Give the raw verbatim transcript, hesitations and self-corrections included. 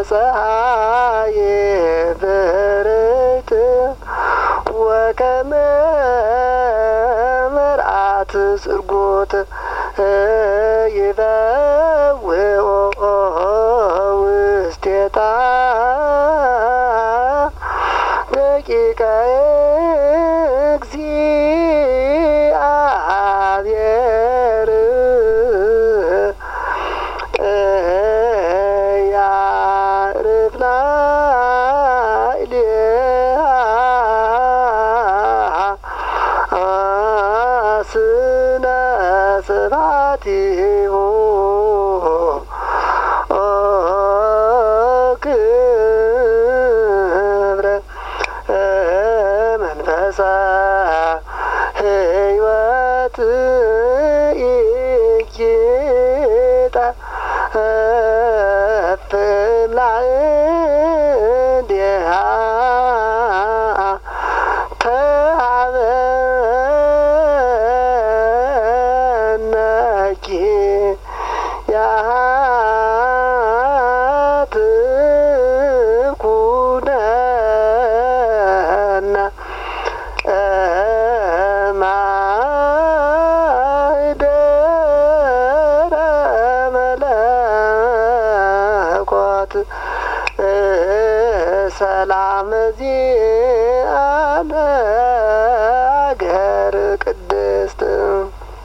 ፀሐይ ብርት ወከመ መርዓት ጽርጎት ይበውኦ ውስቴታ ደቂቀ እግዚአብሔር ያርፍና ስነ ስብሐቲሁ ክብረ መንፈሰ ሕይወት ኢይጠፍእ እምላዕሌሃ ተሀበነኪ ያሃት ኩነነ ማኅደረ መለኮት ሰላም ዚአነ